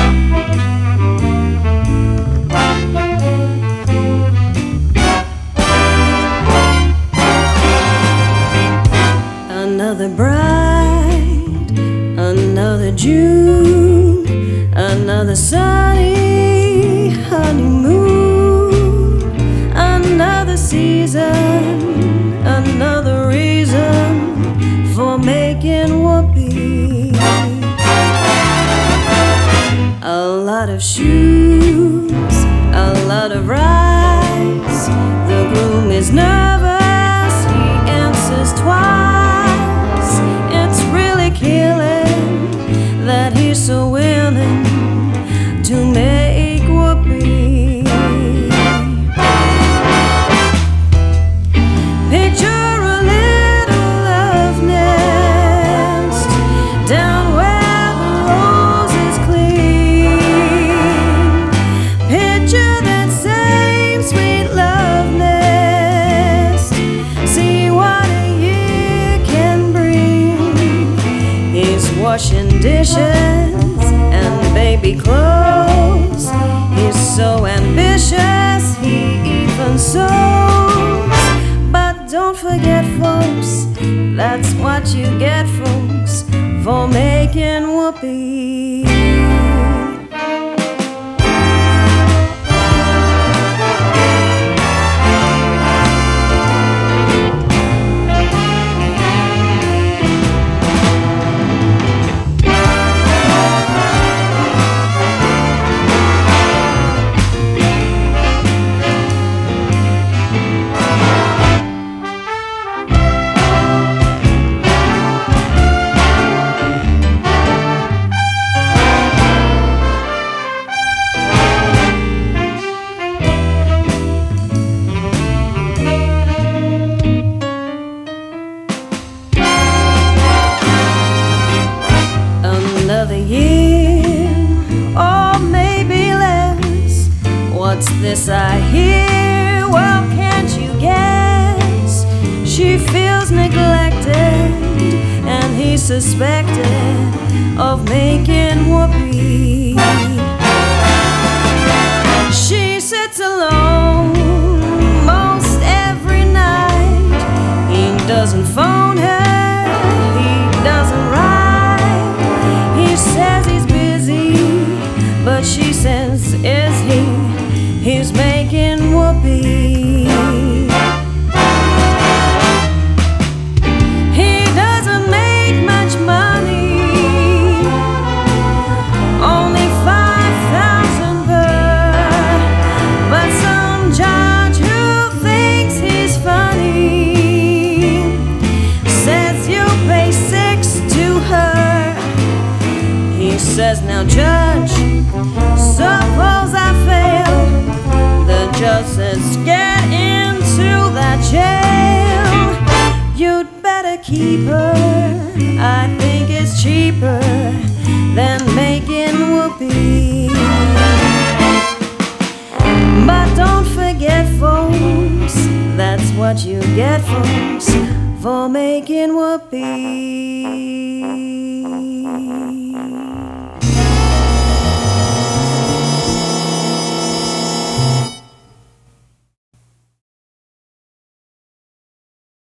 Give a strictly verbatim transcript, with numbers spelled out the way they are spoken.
Another bright, another June, another sunny honeymoon, another season, another reason for making whoopee. A lot of shoes, a lot of rice. The groom is nervous, he answers twice. That he's so willing to make whoopee. Picture a little love nest down where the roses cling. Picture that same sweet love nest. See what a year can bring. He's washing dishes and baby clothes. He's so ambitious, he even sews. But don't forget, folks, that's what you get, folks, for making whoopee. Another year, or maybe less. What's this I hear? Well, can't you guess? She feels neglected, and he's suspected of making whoopee. She sits alone most every night. He doesn't phone her, he doesn't write. Says he's busy, but she says, is he? He's making whoopee. He doesn't make much money, only five thousand per. But some judge who thinks he's funny says you pay six to her. He says, now judge, suppose I fail. The judge says, get into that jail. You'd better keep her, I think it's cheaper than making whoopee. But don't forget, folks, that's what you get, folks, for making whoopee.